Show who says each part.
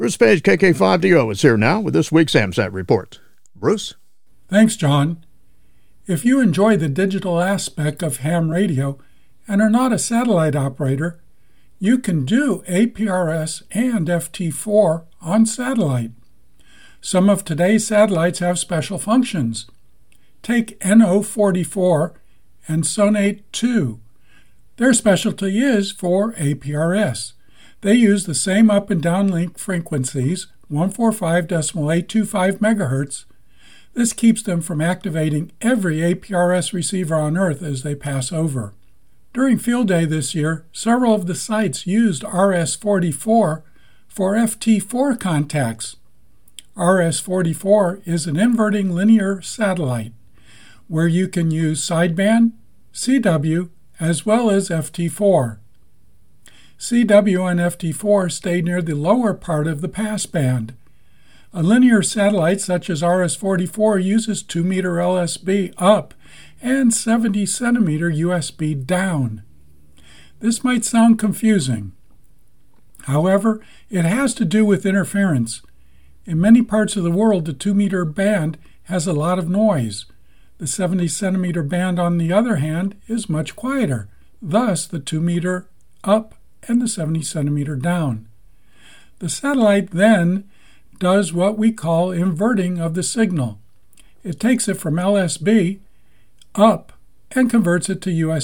Speaker 1: Bruce Page, KK5DO, is here now with this week's AMSAT report. Bruce?
Speaker 2: Thanks, John. If you enjoy the digital aspect of ham radio and are not a satellite operator, you can do APRS and FT4 on satellite. Some of today's satellites have special functions. Take NO44 and Sonate 2. Their specialty is for APRS. They use the same up and down link frequencies, 145.825 MHz. This keeps them from activating every APRS receiver on Earth as they pass over. During Field Day this year, several of the sites used RS-44 for FT4 contacts. RS-44 is an inverting linear satellite where you can use sideband, CW, as well as FT4. CW and FT4 stay near the lower part of the passband. A linear satellite such as RS-44 uses 2-meter LSB up and 70-centimeter USB down. This might sound confusing. However, it has to do with interference. In many parts of the world, the 2-meter band has a lot of noise. The 70-centimeter band, on the other hand, is much quieter, thus the 2-meter up and the 70-centimeter down. The satellite then does what we call inverting of the signal. It takes it from LSB up and converts it to USB.